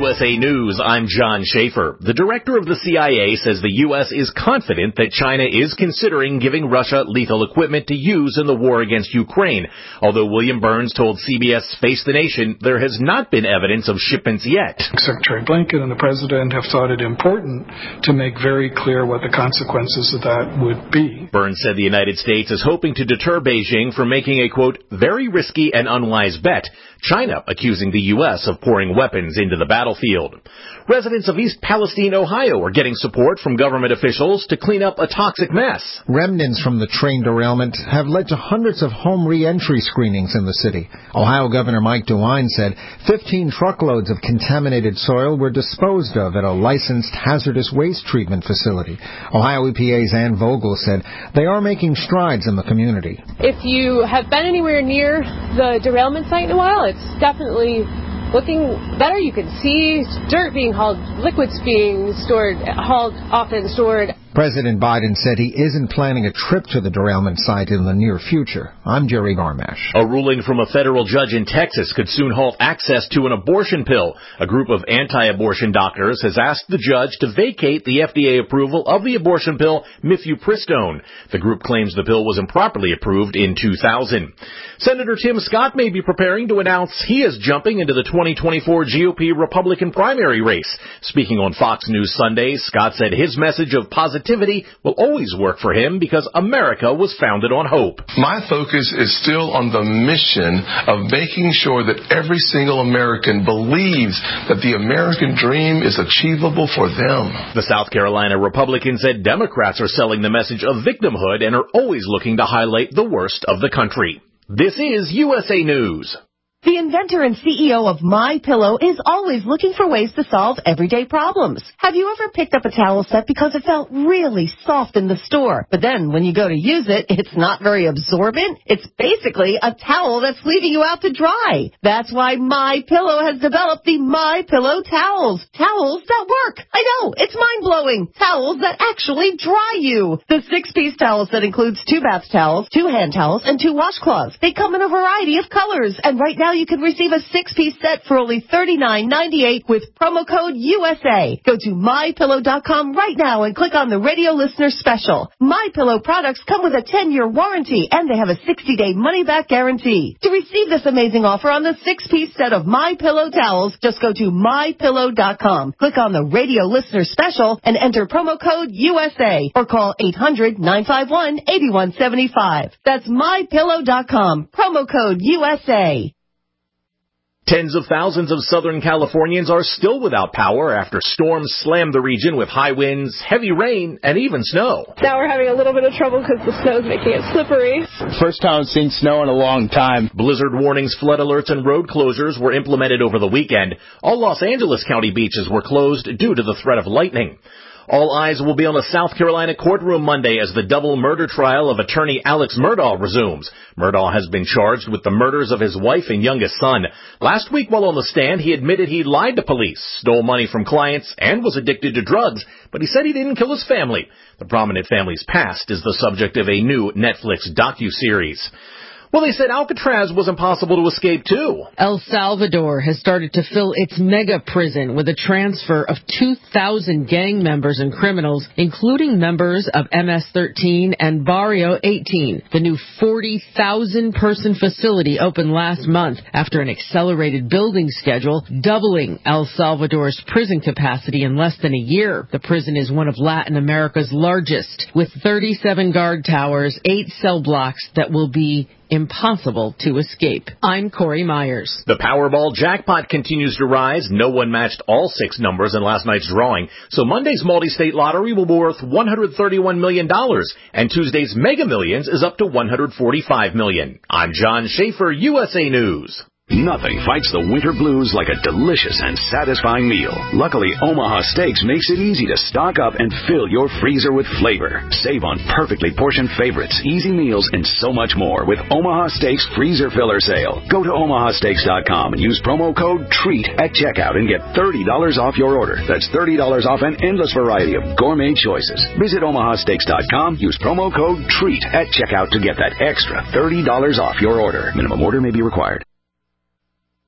USA News, I'm John Schaefer. The director of the CIA says the U.S. is confident that China is considering giving Russia lethal equipment to use in the war against Ukraine. Although William Burns told CBS Face the Nation there has not been evidence of shipments yet. Secretary Blinken and the President have thought it important to make very clear what the consequences of that would be. Burns said the United States is hoping to deter Beijing from making a, quote, very risky and unwise bet, China accusing the U.S. of pouring weapons into the battlefield. Residents of East Palestine, Ohio are getting support from government officials to clean up a toxic mess. Remnants from the train derailment have led to hundreds of home re-entry screenings in the city. Ohio Governor Mike DeWine said 15 truckloads of contaminated soil were disposed of at a licensed hazardous waste treatment facility. Ohio EPA's Ann Vogel said they are making strides in the community. If you have been anywhere near the derailment site in a while, it's definitely looking better. You can see dirt being hauled, liquids being hauled off and stored. President Biden said he isn't planning a trip to the derailment site in the near future. I'm Jerry Garmash. A ruling from a federal judge in Texas could soon halt access to an abortion pill. A group of anti-abortion doctors has asked the judge to vacate the FDA approval of the abortion pill mifepristone. The group claims the pill was improperly approved in 2000. Senator Tim Scott may be preparing to announce he is jumping into the 2024 GOP Republican primary race. Speaking on Fox News Sunday, Scott said his message of positivity will always work for him because America was founded on hope. My focus is still on the mission of making sure that every single American believes that the American dream is achievable for them. The South Carolina Republican said Democrats are selling the message of victimhood and are always looking to highlight the worst of the country. This is USA News. The inventor and CEO of MyPillow is always looking for ways to solve everyday problems. Have you ever picked up a towel set because it felt really soft in the store, but then when you go to use it, it's not very absorbent? It's basically a towel that's leaving you out to dry. That's why MyPillow has developed the MyPillow towels. Towels that work. I know, it's mind-blowing. Towels that actually dry you. The 6-piece towel set includes 2 bath towels, 2 hand towels, and 2 washcloths. They come in a variety of colors, and right now you can receive a 6-piece set for only $39.98 with promo code USA. Go to MyPillow.com right now and click on the radio listener special. MyPillow products come with a 10-year warranty and they have a 60-day money-back guarantee. To receive this amazing offer on the 6-piece set of MyPillow towels, just go to MyPillow.com. Click on the radio listener special and enter promo code USA or call 800-951-8175. That's MyPillow.com. Promo code USA. Tens of thousands of Southern Californians are still without power after storms slammed the region with high winds, heavy rain, and even snow. Now we're having a little bit of trouble because the snow's making it slippery. First time I've seen snow in a long time. Blizzard warnings, flood alerts, and road closures were implemented over the weekend. All Los Angeles County beaches were closed due to the threat of lightning. All eyes will be on the South Carolina courtroom Monday as the double murder trial of attorney Alex Murdaugh resumes. Murdaugh has been charged with the murders of his wife and youngest son. Last week while on the stand, he admitted he lied to police, stole money from clients, and was addicted to drugs, but he said he didn't kill his family. The prominent family's past is the subject of a new Netflix docuseries. Well, they said Alcatraz was impossible to escape, too. El Salvador has started to fill its mega prison with a transfer of 2,000 gang members and criminals, including members of MS-13 and Barrio 18. The new 40,000-person facility opened last month after an accelerated building schedule, doubling El Salvador's prison capacity in less than a year. The prison is one of Latin America's largest, with 37 guard towers, 8 cell blocks that will be impossible to escape. I'm Corey Myers. The Powerball jackpot continues to rise. No one matched all 6 numbers in last night's drawing. So Monday's multi-state lottery will be worth $131 million, and Tuesday's Mega Millions is up to $145 million. I'm John Schaefer, USA News. Nothing fights the winter blues like a delicious and satisfying meal. Luckily, Omaha Steaks makes it easy to stock up and fill your freezer with flavor. Save on perfectly portioned favorites, easy meals, and so much more with Omaha Steaks Freezer Filler Sale. Go to omahasteaks.com and use promo code TREAT at checkout and get $30 off your order. That's $30 off an endless variety of gourmet choices. Visit omahasteaks.com, use promo code TREAT at checkout to get that extra $30 off your order. Minimum order may be required.